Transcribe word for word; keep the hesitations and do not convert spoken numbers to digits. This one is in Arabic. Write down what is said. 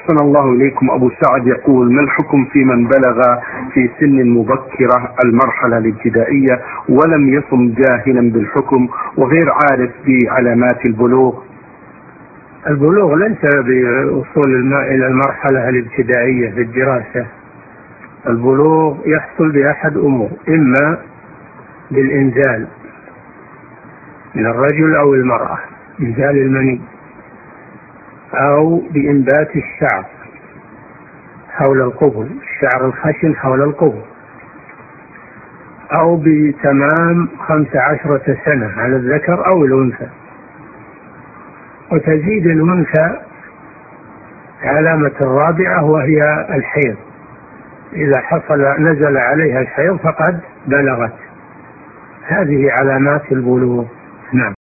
أحسن الله إليكم. أبو سعد يقول: ما الحكم في من بلغ في سن مبكرة المرحلة الابتدائية ولم يصم جاهلا بالحكم وغير عارف بعلامات البلوغ؟ البلوغ ليس بوصول الماء إلى المرحلة الابتدائية في الدراسة. البلوغ يحصل بأحد أمور: إما بالإنزال من الرجل أو المرأة، إنزال المني، أو بإنبات الشعر حول القبل، الشعر الخشن حول القبل، أو بتمام خمس عشرة سنة على الذكر أو الأنثى. وتزيد الأنثى علامة الرابعة وهي الحيض، إذا حصل نزل عليها الحيض فقد بلغت. هذه علامات البلوغ. نعم.